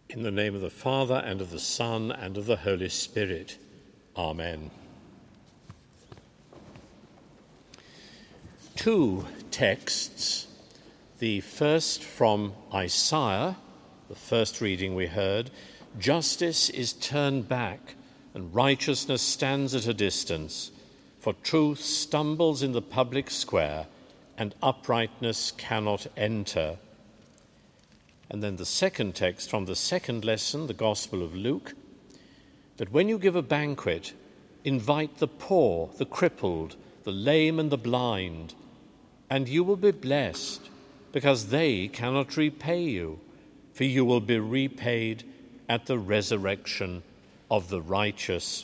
In the name of the Father, and of the Son, and of the Holy Spirit. Amen. Two texts, the first from Isaiah, the first reading we heard, "Justice is turned back, and righteousness stands at a distance, for truth stumbles in the public square, and uprightness cannot enter." And then the second text from the second lesson, the Gospel of Luke, that when you give a banquet, invite the poor, the crippled, the lame and the blind, and you will be blessed, because they cannot repay you, for you will be repaid at the resurrection of the righteous.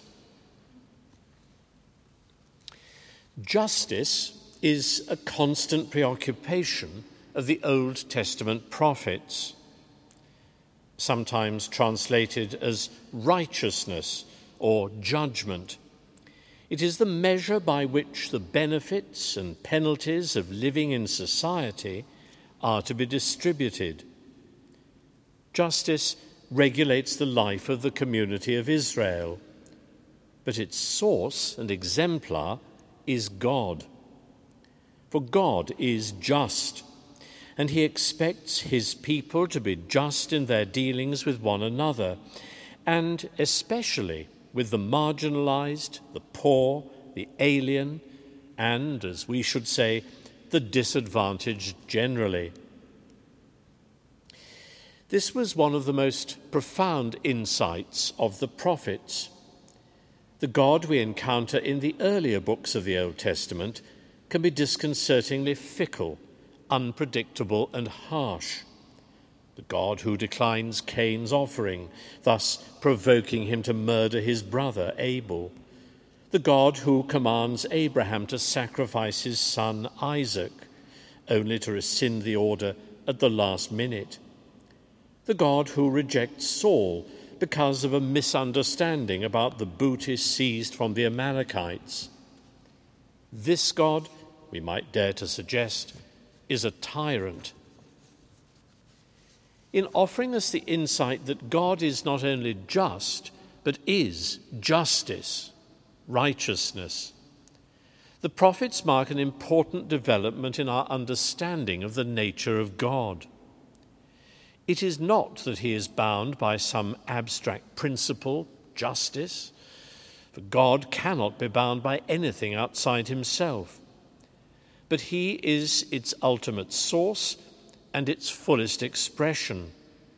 Justice is a constant preoccupation of the Old Testament prophets, sometimes translated as righteousness or judgment. It is the measure by which the benefits and penalties of living in society are to be distributed. Justice regulates the life of the community of Israel, but its source and exemplar is God. For God is just, and he expects his people to be just in their dealings with one another, and especially with the marginalized, the poor, the alien, and, as we should say, the disadvantaged generally. This was one of the most profound insights of the prophets. The God we encounter in the earlier books of the Old Testament can be disconcertingly fickle, unpredictable and harsh. The God who declines Cain's offering, thus provoking him to murder his brother Abel. The God who commands Abraham to sacrifice his son Isaac, only to rescind the order at the last minute. The God who rejects Saul because of a misunderstanding about the booty seized from the Amalekites. This God, we might dare to suggest, is a tyrant. In offering us the insight that God is not only just, but is justice, righteousness, the prophets mark an important development in our understanding of the nature of God. It is not that he is bound by some abstract principle, justice, for God cannot be bound by anything outside himself. But he is its ultimate source and its fullest expression.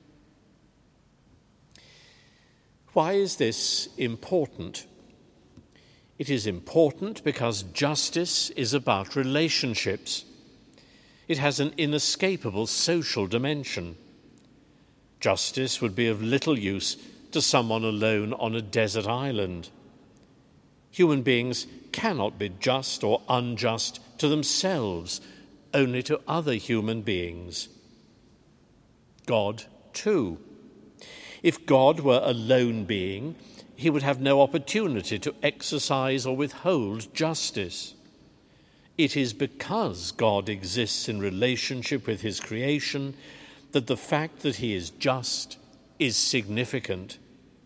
Why is this important? It is important because justice is about relationships. It has an inescapable social dimension. Justice would be of little use to someone alone on a desert island. Human beings cannot be just or unjust to themselves, only to other human beings. God, too. If God were a lone being, he would have no opportunity to exercise or withhold justice. It is because God exists in relationship with his creation that the fact that he is just is significant.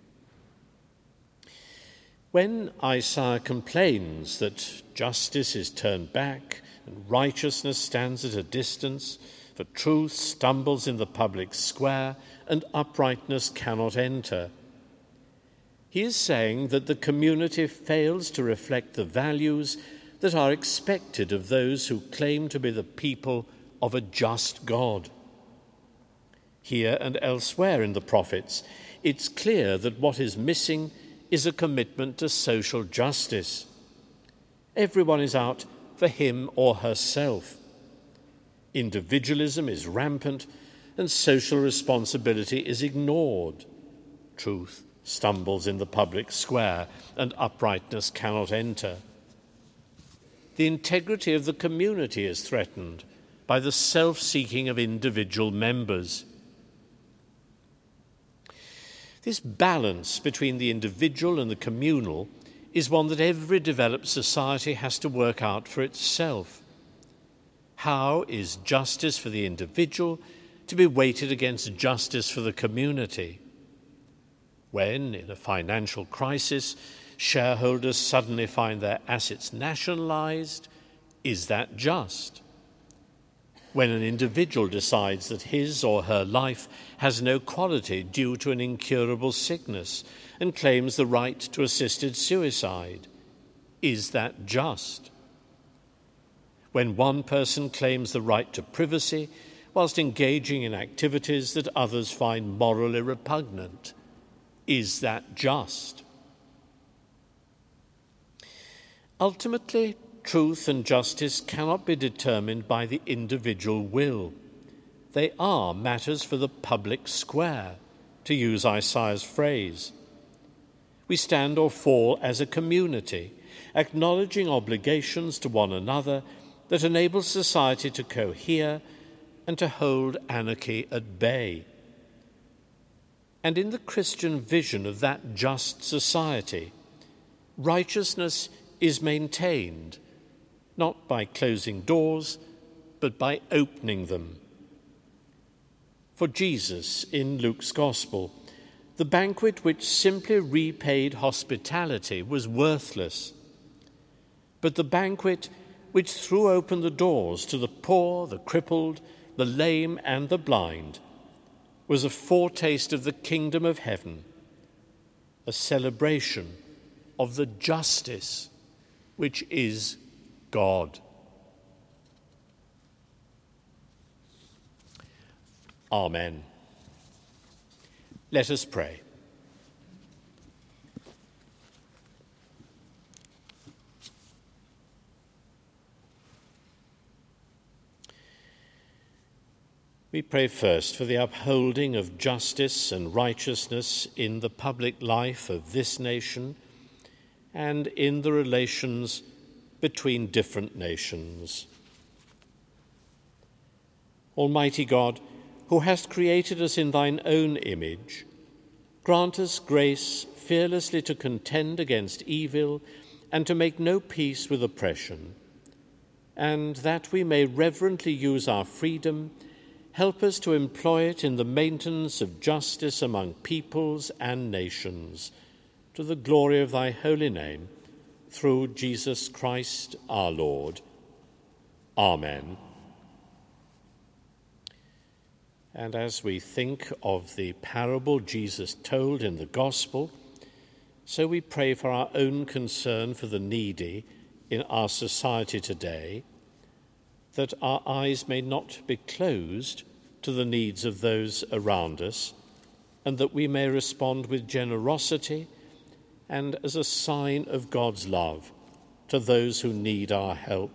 When Isaiah complains that justice is turned back and righteousness stands at a distance, for truth stumbles in the public square and uprightness cannot enter, he is saying that the community fails to reflect the values that are expected of those who claim to be the people of a just God. Here and elsewhere in the prophets, it's clear that what is missing is a commitment to social justice. Everyone is out for him or herself. Individualism is rampant and social responsibility is ignored. Truth stumbles in the public square and uprightness cannot enter. The integrity of the community is threatened by the self-seeking of individual members. This balance between the individual and the communal is one that every developed society has to work out for itself. How is justice for the individual to be weighted against justice for the community? When, in a financial crisis, shareholders suddenly find their assets nationalized, is that just? When an individual decides that his or her life has no quality due to an incurable sickness and claims the right to assisted suicide, is that just? When one person claims the right to privacy whilst engaging in activities that others find morally repugnant, is that just? Ultimately, truth and justice cannot be determined by the individual will. They are matters for the public square, to use Isaiah's phrase. We stand or fall as a community, acknowledging obligations to one another that enable society to cohere and to hold anarchy at bay. And in the Christian vision of that just society, righteousness is maintained, not by closing doors, but by opening them. For Jesus, in Luke's Gospel, the banquet which simply repaid hospitality was worthless, but the banquet which threw open the doors to the poor, the crippled, the lame, and the blind was a foretaste of the kingdom of heaven, a celebration of the justice which is God. Amen. Let us pray. We pray first for the upholding of justice and righteousness in the public life of this nation and in the relations between different nations. Almighty God, who hast created us in thine own image, grant us grace fearlessly to contend against evil and to make no peace with oppression, and that we may reverently use our freedom, help us to employ it in the maintenance of justice among peoples and nations, to the glory of thy holy name, through Jesus Christ our Lord. Amen. And as we think of the parable Jesus told in the Gospel, so we pray for our own concern for the needy in our society today, that our eyes may not be closed to the needs of those around us, and that we may respond with generosity and as a sign of God's love to those who need our help.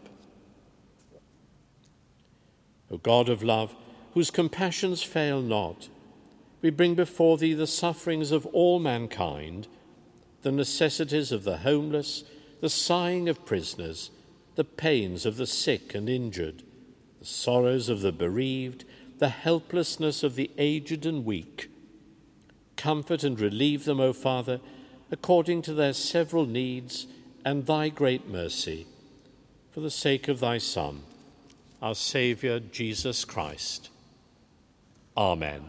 O God of love, whose compassions fail not, we bring before thee the sufferings of all mankind, the necessities of the homeless, the sighing of prisoners, the pains of the sick and injured, the sorrows of the bereaved, the helplessness of the aged and weak. Comfort and relieve them, O Father, according to their several needs and thy great mercy, for the sake of thy Son, our Saviour, Jesus Christ. Amen.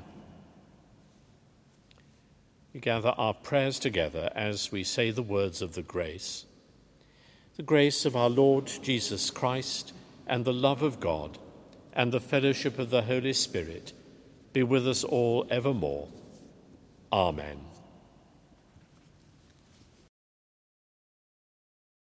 We gather our prayers together as we say the words of the grace. The grace of our Lord Jesus Christ and the love of God and the fellowship of the Holy Spirit be with us all evermore. Amen.